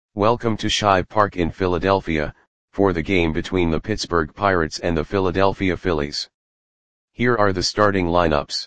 Welcome to Shive Park in Philadelphia, for the game between the Pittsburgh Pirates and the Philadelphia Phillies. Here are the starting lineups.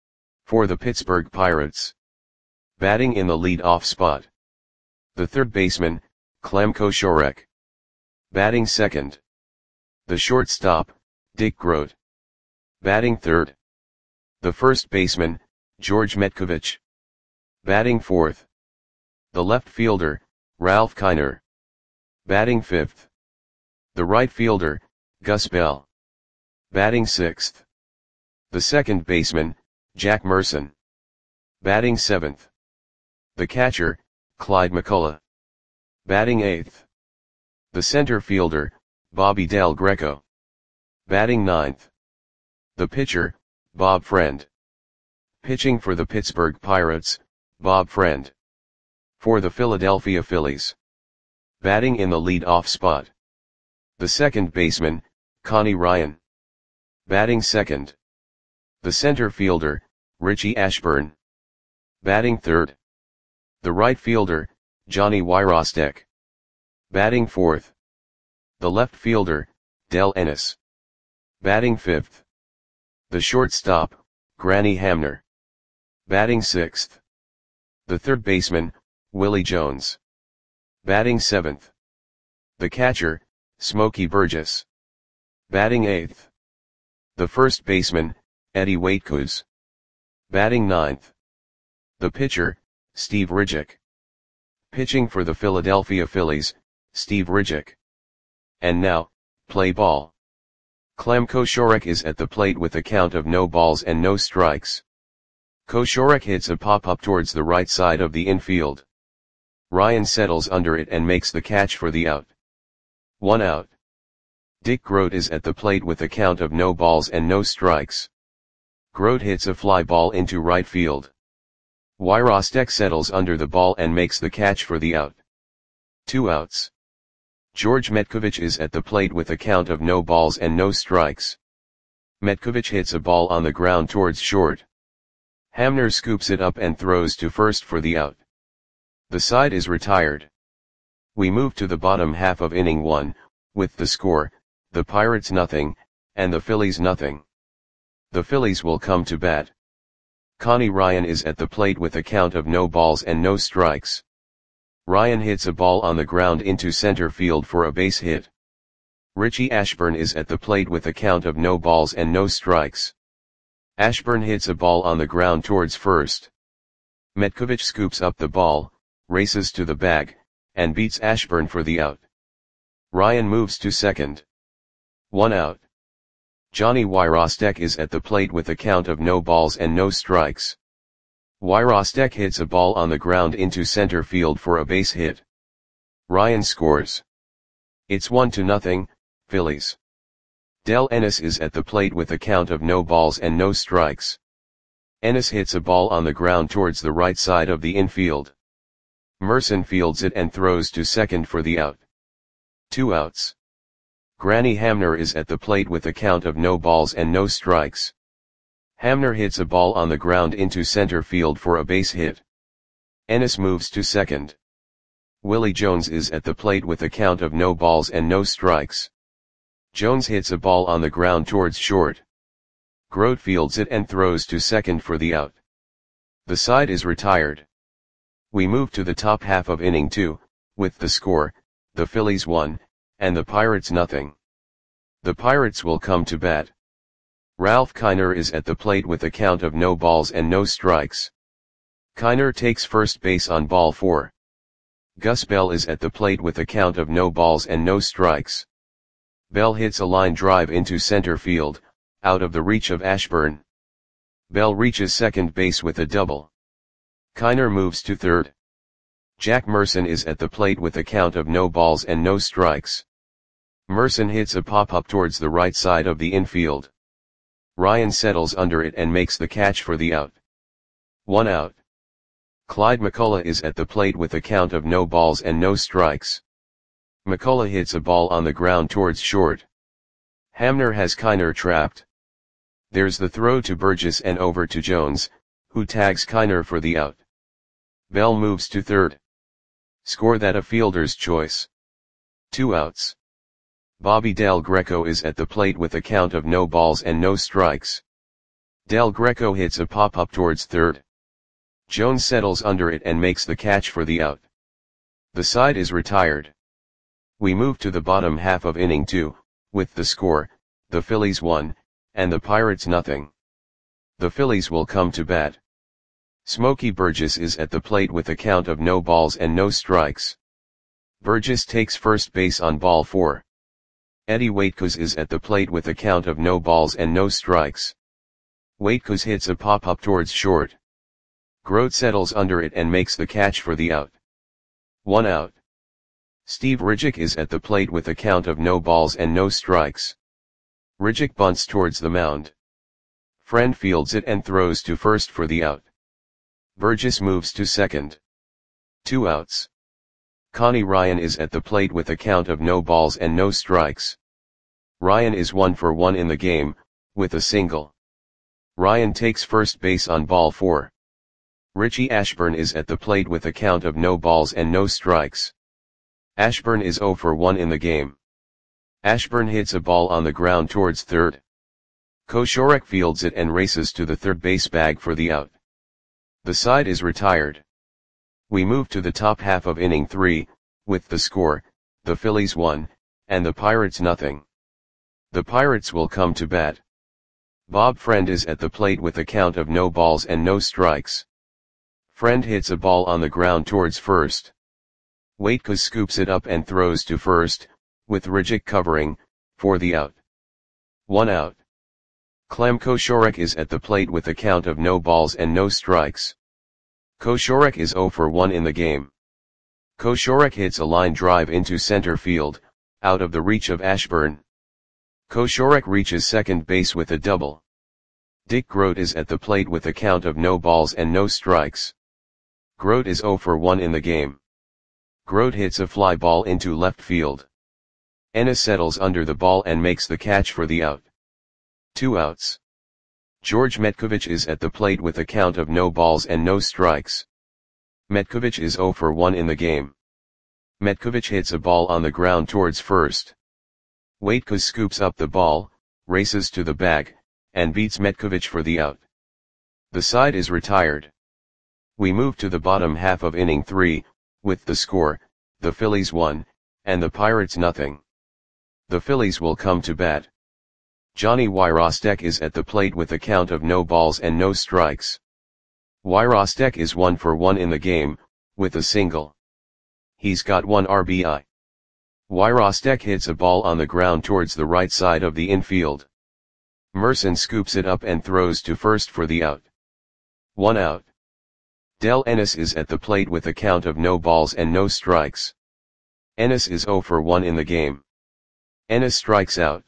For the Pittsburgh Pirates. Batting in the lead-off spot. The third baseman, Clem Koshorek. Batting second. The shortstop, Dick Groat. Batting third. The first baseman, George Metkovich. Batting fourth. The left fielder, Ralph Kiner. Batting fifth. The right fielder, Gus Bell. Batting sixth. The second baseman, Jack Merson. Batting seventh. The catcher, Clyde McCullough. Batting eighth. The center fielder, Bobby Del Greco. Batting ninth. The pitcher, Bob Friend. Pitching for the Pittsburgh Pirates, Bob Friend. For the Philadelphia Phillies. Batting in the lead-off spot. The second baseman, Connie Ryan. Batting second. The center fielder, Richie Ashburn. Batting third. The right fielder, Johnny Wyrostek. Batting fourth. The left fielder, Del Ennis. Batting fifth. The shortstop, Granny Hamner. Batting sixth. The third baseman, Willie Jones. Batting seventh. The catcher, Smokey Burgess. Batting eighth. The first baseman, Eddie Waitkus. Batting ninth. The pitcher, Steve Ridgick. Pitching for the Philadelphia Phillies, Steve Ridgick. And now, play ball. Clem Koshorek is at the plate with a count of no balls and no strikes. Koshorek hits a pop-up towards the right side of the infield. Ryan settles under it and makes the catch for the out. 1 out. Dick Groat is at the plate with a count of no balls and no strikes. Groat hits a fly ball into right field. Wyrostek settles under the ball and makes the catch for the out. 2 outs. George Metkovich is at the plate with a count of no balls and no strikes. Metkovich hits a ball on the ground towards short. Hamner scoops it up and throws to first for the out. The side is retired. We move to the bottom half of inning 1, with the score, the Pirates nothing, and the Phillies nothing. The Phillies will come to bat. Connie Ryan is at the plate with a count of no balls and no strikes. Ryan hits a ball on the ground into center field for a base hit. Richie Ashburn is at the plate with a count of no balls and no strikes. Ashburn hits a ball on the ground towards first. Metkovich scoops up the ball, races to the bag, and beats Ashburn for the out. Ryan moves to second. 1 out. Johnny Wyrostek is at the plate with a count of no balls and no strikes. Wyrostek hits a ball on the ground into center field for a base hit. Ryan scores. It's 1-0, Phillies. Del Ennis is at the plate with a count of no balls and no strikes. Ennis hits a ball on the ground towards the right side of the infield. Merson fields it and throws to second for the out. 2 outs. Granny Hamner is at the plate with a count of no balls and no strikes. Hamner hits a ball on the ground into center field for a base hit. Ennis moves to second. Willie Jones is at the plate with a count of no balls and no strikes. Jones hits a ball on the ground towards short. Groat fields it and throws to second for the out. The side is retired. We move to the top half of inning 2, with the score, the Phillies 1, and the Pirates nothing. The Pirates will come to bat. Ralph Kiner is at the plate with a count of no balls and no strikes. Kiner takes first base on ball 4. Gus Bell is at the plate with a count of no balls and no strikes. Bell hits a line drive into center field, out of the reach of Ashburn. Bell reaches second base with a double. Kiner moves to third. Jack Merson is at the plate with a count of no balls and no strikes. Merson hits a pop-up towards the right side of the infield. Ryan settles under it and makes the catch for the out. 1 out. Clyde McCullough is at the plate with a count of no balls and no strikes. McCullough hits a ball on the ground towards short. Hamner has Kiner trapped. There's the throw to Burgess and over to Jones, who tags Kiner for the out. Bell moves to third. Score that a fielder's choice. 2 outs. Bobby Del Greco is at the plate with a count of no balls and no strikes. Del Greco hits a pop-up towards third. Jones settles under it and makes the catch for the out. The side is retired. We move to the bottom half of inning 2, with the score, the Phillies 1, and the Pirates nothing. The Phillies will come to bat. Smokey Burgess is at the plate with a count of no balls and no strikes. Burgess takes first base on ball 4. Eddie Waitkos is at the plate with a count of no balls and no strikes. Waitkos hits a pop-up towards short. Grote settles under it and makes the catch for the out. 1 out. Steve Ridgick is at the plate with a count of no balls and no strikes. Ridgick bunts towards the mound. Friend fields it and throws to first for the out. Burgess moves to second. 2 outs. Connie Ryan is at the plate with a count of no balls and no strikes. Ryan is 1 for 1 in the game, with a single. Ryan takes first base on ball 4. Richie Ashburn is at the plate with a count of no balls and no strikes. Ashburn is 0 for 1 in the game. Ashburn hits a ball on the ground towards third. Koshorek fields it and races to the third base bag for the out. The side is retired. We move to the top half of inning 3, with the score, the Phillies 1, and the Pirates nothing. The Pirates will come to bat. Bob Friend is at the plate with a count of no balls and no strikes. Friend hits a ball on the ground towards first. Waitkos scoops it up and throws to first, with Ridgick covering, for the out. 1 out. Clem Koshorek is at the plate with a count of no balls and no strikes. Koshorek is 0 for 1 in the game. Koshorek hits a line drive into center field, out of the reach of Ashburn. Koshorek reaches second base with a double. Dick Grote is at the plate with a count of no balls and no strikes. Grote is 0 for 1 in the game. Grote hits a fly ball into left field. Ennis settles under the ball and makes the catch for the out. 2 outs. George Metkovich is at the plate with a count of no balls and no strikes. Metkovich is 0 for 1 in the game. Metkovich hits a ball on the ground towards first. Waitkos scoops up the ball, races to the bag, and beats Metkovich for the out. The side is retired. We move to the bottom half of inning 3, with the score, the Phillies 1, and the Pirates nothing. The Phillies will come to bat. Johnny Wyrostek is at the plate with a count of no balls and no strikes. Wyrostek is 1 for 1 in the game, with a single. He's got 1 RBI. Wyrostek hits a ball on the ground towards the right side of the infield. Merson scoops it up and throws to first for the out. 1 out. Del Ennis is at the plate with a count of no balls and no strikes. Ennis is 0 for 1 in the game. Ennis strikes out.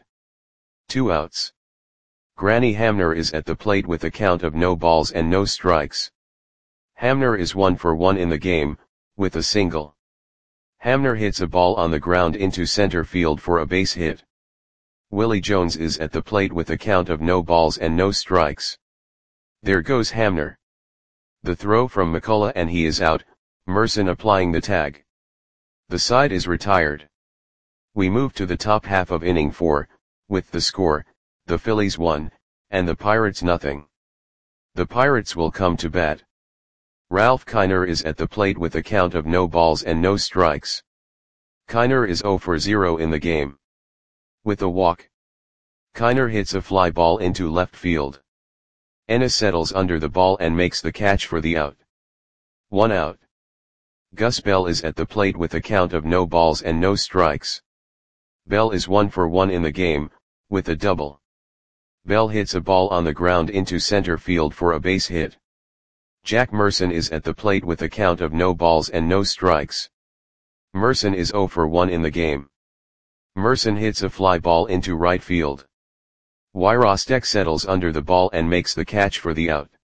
2 outs. Granny Hamner is at the plate with a count of no balls and no strikes. Hamner is 1 for 1 in the game, with a single. Hamner hits a ball on the ground into center field for a base hit. Willie Jones is at the plate with a count of no balls and no strikes. There goes Hamner. The throw from McCullough and he is out, Merson applying the tag. The side is retired. We move to the top half of inning 4, with the score, the Phillies 1, and the Pirates nothing. The Pirates will come to bat. Ralph Kiner is at the plate with a count of no balls and no strikes. Kiner is 0 for 0 in the game. With a walk. Kiner hits a fly ball into left field. Ennis settles under the ball and makes the catch for the out. 1 out. Gus Bell is at the plate with a count of no balls and no strikes. Bell is 1 for 1 in the game, with a double. Bell hits a ball on the ground into center field for a base hit. Jack Merson is at the plate with a count of no balls and no strikes. Merson is 0 for 1 in the game. Merson hits a fly ball into right field. Wyrostek settles under the ball and makes the catch for the out.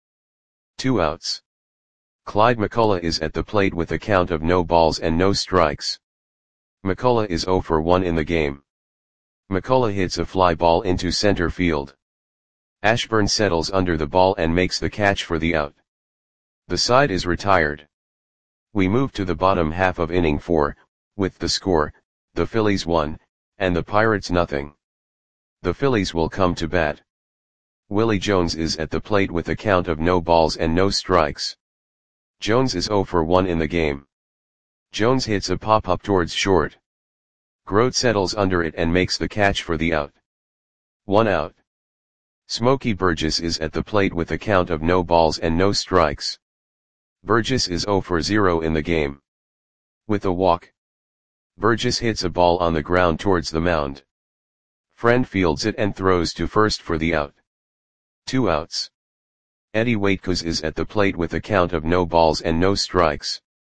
2 outs. Clyde McCullough is at the plate with a count of no balls and no strikes. McCullough is 0 for 1 in the game. McCullough hits a fly ball into center field. Ashburn settles under the ball and makes the catch for the out. The side is retired. We move to the bottom half of inning 4, with the score, the Phillies 1, and the Pirates nothing. The Phillies will come to bat. Willie Jones is at the plate with a count of no balls and no strikes. Jones is 0 for 1 in the game. Jones hits a pop-up towards short. Grote settles under it and makes the catch for the out. 1 out. Smokey Burgess is at the plate with a count of no balls and no strikes. Burgess is 0 for 0 in the game. With a walk. Burgess hits a ball on the ground towards the mound. Friend fields it and throws to first for the out. 2 outs. Eddie Waitkos is at the plate with a count of no balls and no strikes.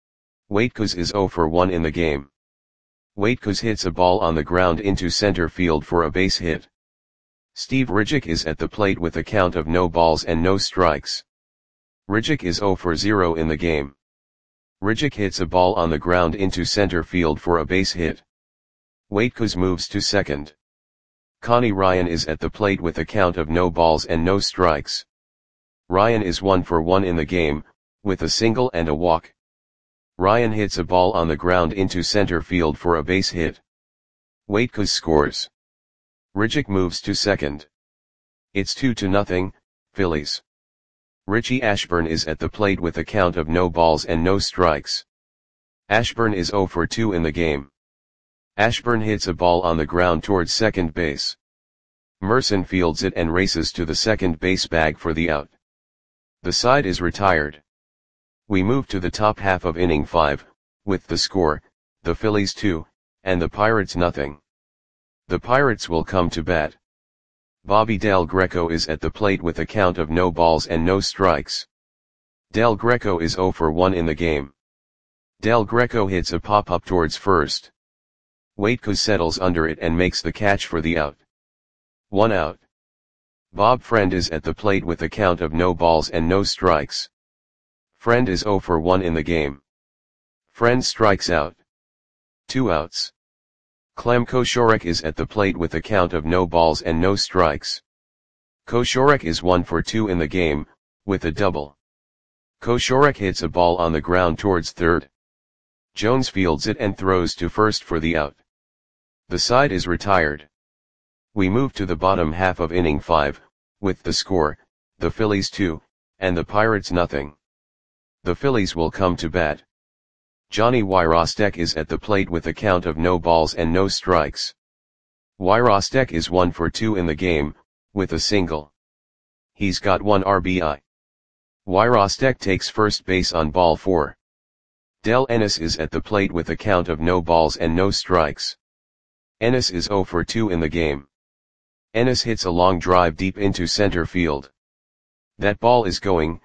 Waitkos is 0 for 1 in the game. Waitkos hits a ball on the ground into center field for a base hit. Steve Rijek is at the plate with a count of no balls and no strikes. Rijek is 0 for 0 in the game. Rijek hits a ball on the ground into center field for a base hit. Waitkos moves to second. Connie Ryan is at the plate with a count of no balls and no strikes. Ryan is 1 for 1 in the game, with a single and a walk. Ryan hits a ball on the ground into center field for a base hit. Waitkos scores. Rijek moves to second. It's 2-0, Phillies. Richie Ashburn is at the plate with a count of no balls and no strikes. Ashburn is 0 for 2 in the game. Ashburn hits a ball on the ground towards second base. Merson fields it and races to the second base bag for the out. The side is retired. We move to the top half of inning 5, with the score, the Phillies 2, and the Pirates nothing. The Pirates will come to bat. Bobby Del Greco is at the plate with a count of no balls and no strikes. Del Greco is 0 for 1 in the game. Del Greco hits a pop-up towards first. Waitkos settles under it and makes the catch for the out. 1 out. Bob Friend is at the plate with a count of no balls and no strikes. Friend is 0 for 1 in the game. Friend strikes out. 2 outs. Clem Koshorek is at the plate with a count of no balls and no strikes. Koshorek is 1 for 2 in the game, with a double. Koshorek hits a ball on the ground towards third. Jones fields it and throws to first for the out. The side is retired. We move to the bottom half of inning 5, with the score, the Phillies 2, and the Pirates nothing. The Phillies will come to bat. Johnny Wyrostek is at the plate with a count of no balls and no strikes. Wyrostek is 1 for 2 in the game, with a single. He's got 1 RBI. Wyrostek takes first base on ball 4. Del Ennis is at the plate with a count of no balls and no strikes. Ennis is 0 for 2 in the game. Ennis hits a long drive deep into center field. That ball is gone.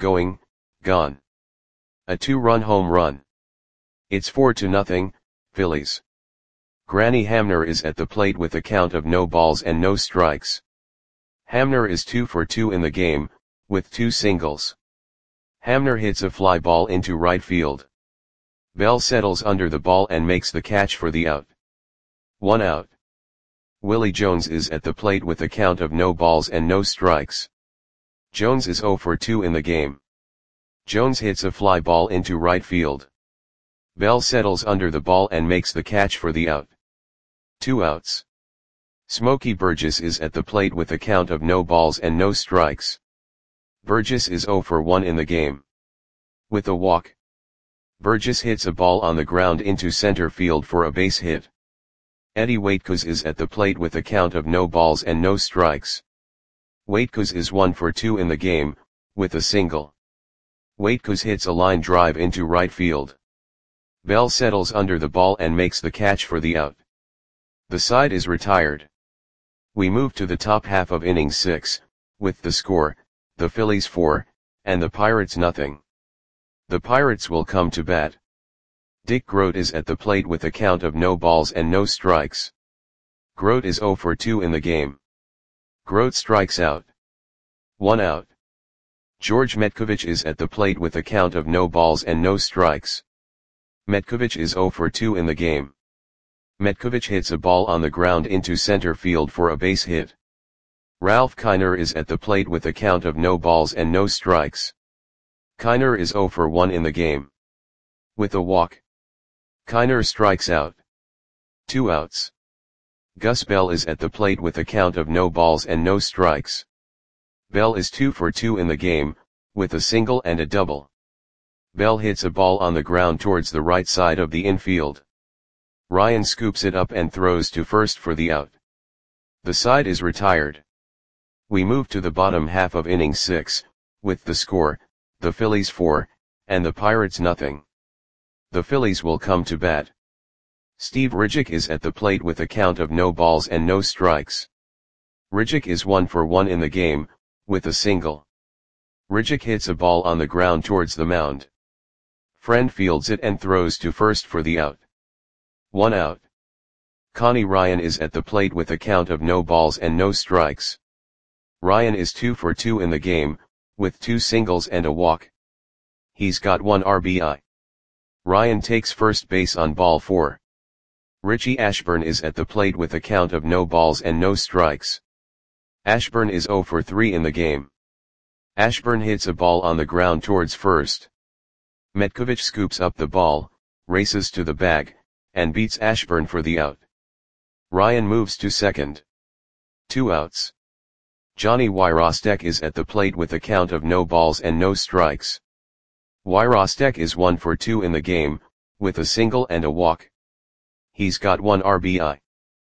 A 2-run home run. It's 4-0, Phillies. Granny Hamner is at the plate with a count of no balls and no strikes. Hamner is 2 for 2 in the game, with 2 singles. Hamner hits a fly ball into right field. Bell settles under the ball and makes the catch for the out. 1 out. Willie Jones is at the plate with a count of no balls and no strikes. Jones is 0 for 2 in the game. Jones hits a fly ball into right field. Bell settles under the ball and makes the catch for the out. 2 outs. Smokey Burgess is at the plate with a count of no balls and no strikes. Burgess is 0 for 1 in the game. With a walk. Burgess hits a ball on the ground into center field for a base hit. Eddie Waitkos is at the plate with a count of no balls and no strikes. Waitkos is 1 for 2 in the game, with a single. Waitkos hits a line drive into right field. Bell settles under the ball and makes the catch for the out. The side is retired. We move to the top half of inning 6, with the score, the Phillies 4, and the Pirates nothing. The Pirates will come to bat. Dick Grote is at the plate with a count of no balls and no strikes. Grote is 0 for 2 in the game. Grote strikes out. 1 out. George Metkovich is at the plate with a count of no balls and no strikes. Metkovich is 0 for 2 in the game. Metkovich hits a ball on the ground into center field for a base hit. Ralph Kiner is at the plate with a count of no balls and no strikes. Kiner is 0 for 1 in the game. With a walk. Kiner strikes out. 2 outs. Gus Bell is at the plate with a count of no balls and no strikes. Bell is 2 for 2 in the game, with a single and a double. Bell hits a ball on the ground towards the right side of the infield. Ryan scoops it up and throws to first for the out. The side is retired. We move to the bottom half of inning 6, with the score, the Phillies 4, and the Pirates nothing. The Phillies will come to bat. Steve Ridgick is at the plate with a count of no balls and no strikes. Ridgick is 1 for 1 in the game, with a single. Ridgick hits a ball on the ground towards the mound. Friend fields it and throws to first for the out. 1 out. Connie Ryan is at the plate with a count of no balls and no strikes. Ryan is 2 for 2 in the game, with 2 singles and a walk. He's got 1 RBI. Ryan takes first base on ball 4. Richie Ashburn is at the plate with a count of no balls and no strikes. Ashburn is 0 for 3 in the game. Ashburn hits a ball on the ground towards first. Metkovich scoops up the ball, races to the bag, and beats Ashburn for the out. Ryan moves to second. 2 outs. Johnny Wyrostek is at the plate with a count of no balls and no strikes. Wyrostek is 1 for 2 in the game, with a single and a walk. He's got 1 RBI.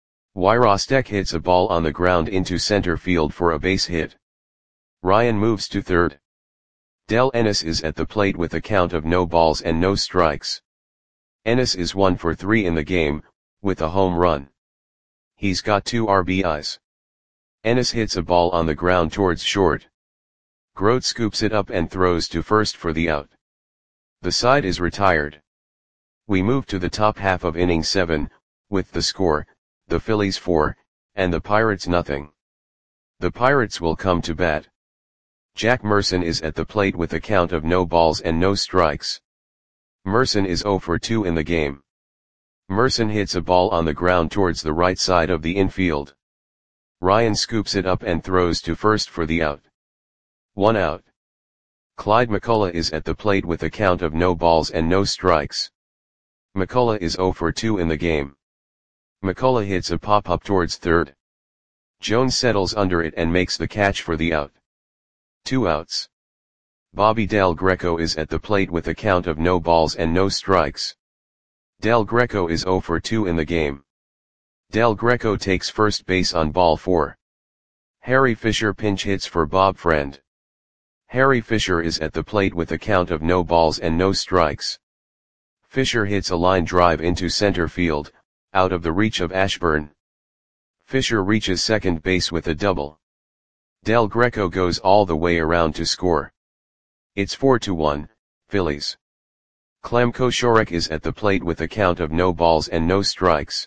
Wyrostek hits a ball on the ground into center field for a base hit. Ryan moves to third. Del Ennis is at the plate with a count of no balls and no strikes. Ennis is 1 for 3 in the game, with a home run. He's got 2 RBIs. Ennis hits a ball on the ground towards short. Grote scoops it up and throws to first for the out. The side is retired. We move to the top half of inning 7, with the score, the Phillies 4, and the Pirates nothing. The Pirates will come to bat. Jack Merson is at the plate with a count of no balls and no strikes. Merson is 0 for 2 in the game. Merson hits a ball on the ground towards the right side of the infield. Ryan scoops it up and throws to first for the out. 1 out. Clyde McCullough is at the plate with a count of no balls and no strikes. McCullough is 0 for 2 in the game. McCullough hits a pop-up towards third. Jones settles under it and makes the catch for the out. 2 outs. Bobby Del Greco is at the plate with a count of no balls and no strikes. Del Greco is 0 for 2 in the game. Del Greco takes first base on ball 4. Harry Fisher pinch hits for Bob Friend. Harry Fisher is at the plate with a count of no balls and no strikes. Fisher hits a line drive into center field, out of the reach of Ashburn. Fisher reaches second base with a double. Del Greco goes all the way around to score. It's 4-1, Phillies. Clem Koshorek is at the plate with a count of no balls and no strikes.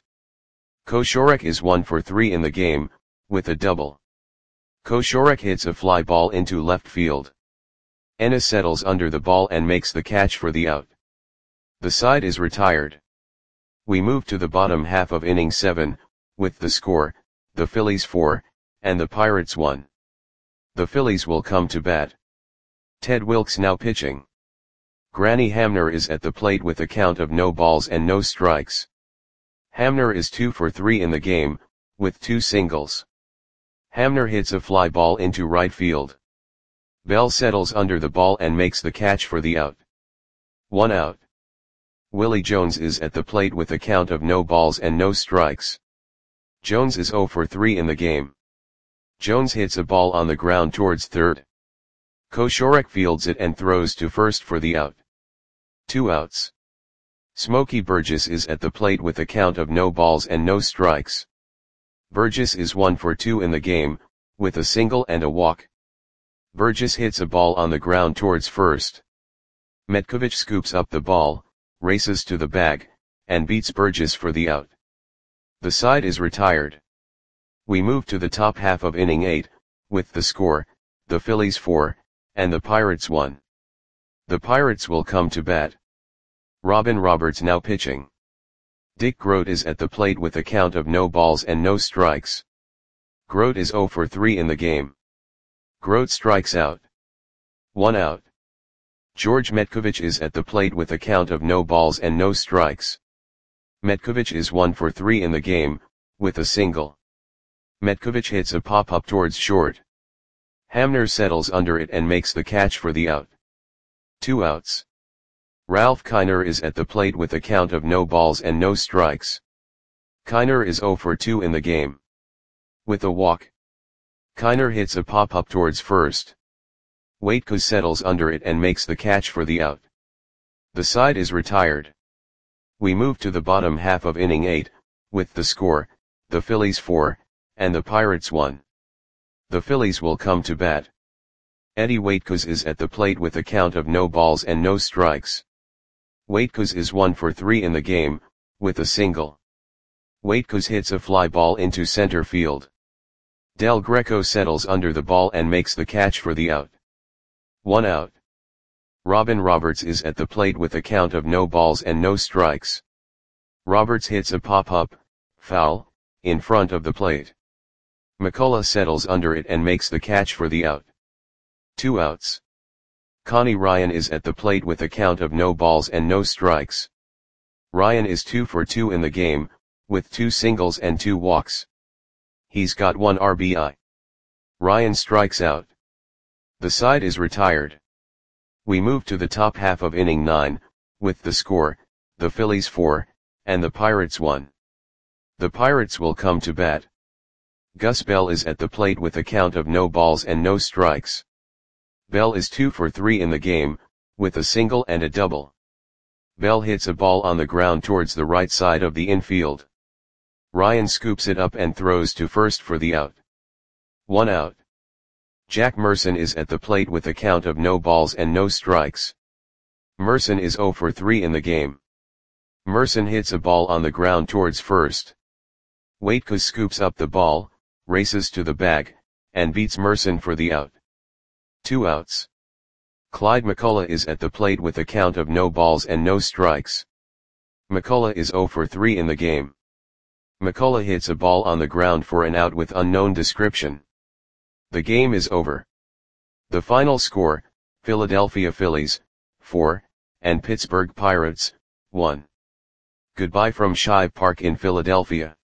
Koshorek is 1 for 3 in the game, with a double. Koshorek hits a fly ball into left field. Ennis settles under the ball and makes the catch for the out. The side is retired. We move to the bottom half of inning 7, with the score, the Phillies 4, and the Pirates 1. The Phillies will come to bat. Ted Wilkes now pitching. Granny Hamner is at the plate with a count of no balls and no strikes. Hamner is 2 for 3 in the game, with 2 singles. Hamner hits a fly ball into right field. Bell settles under the ball and makes the catch for the out. 1 out. Willie Jones is at the plate with a count of no balls and no strikes. Jones is 0 for 3 in the game. Jones hits a ball on the ground towards third. Koshorek fields it and throws to first for the out. 2 outs. Smokey Burgess is at the plate with a count of no balls and no strikes. Burgess is 1 for 2 in the game, with a single and a walk. Burgess hits a ball on the ground towards first. Metkovich scoops up the ball, races to the bag, and beats Burgess for the out. The side is retired. We move to the top half of inning 8, with the score, the Phillies 4, and the Pirates 1. The Pirates will come to bat. Robin Roberts now pitching. Dick Grote is at the plate with a count of no balls and no strikes. Grote is 0 for 3 in the game. Grote strikes out. 1 out. George Metkovich is at the plate with a count of no balls and no strikes. Metkovich is 1 for 3 in the game, with a single. Metkovich hits a pop-up towards short. Hamner settles under it and makes the catch for the out. 2 outs. Ralph Kiner is at the plate with a count of no balls and no strikes. Kiner is 0 for 2 in the game. With a walk. Kiner hits a pop-up towards first. Waitkos settles under it and makes the catch for the out. The side is retired. We move to the bottom half of inning 8, with the score, the Phillies 4, and the Pirates 1. The Phillies will come to bat. Eddie Waitkos is at the plate with a count of no balls and no strikes. Waitkos is 1 for 3 in the game, with a single. Waitkos hits a fly ball into center field. Del Greco settles under the ball and makes the catch for the out. 1 out. Robin Roberts is at the plate with a count of no balls and no strikes. Roberts hits a pop-up, foul, in front of the plate. McCullough settles under it and makes the catch for the out. 2 outs. Connie Ryan is at the plate with a count of no balls and no strikes. Ryan is 2 for 2 in the game, with 2 singles and 2 walks. He's got 1 RBI. Ryan strikes out. The side is retired. We move to the top half of inning 9, with the score, the Phillies 4, and the Pirates 1. The Pirates will come to bat. Gus Bell is at the plate with a count of no balls and no strikes. Bell is 2 for 3 in the game, with a single and a double. Bell hits a ball on the ground towards the right side of the infield. Ryan scoops it up and throws to first for the out. 1 out. Jack Merson is at the plate with a count of no balls and no strikes. Merson is 0 for 3 in the game. Merson hits a ball on the ground towards first. Waitkos scoops up the ball, races to the bag, and beats Merson for the out. 2 outs. Clyde McCullough is at the plate with a count of no balls and no strikes. McCullough is 0 for 3 in the game. McCullough hits a ball on the ground for an out with unknown description. The game is over. The final score, Philadelphia Phillies, 4, and Pittsburgh Pirates, 1. Goodbye from Shibe Park in Philadelphia.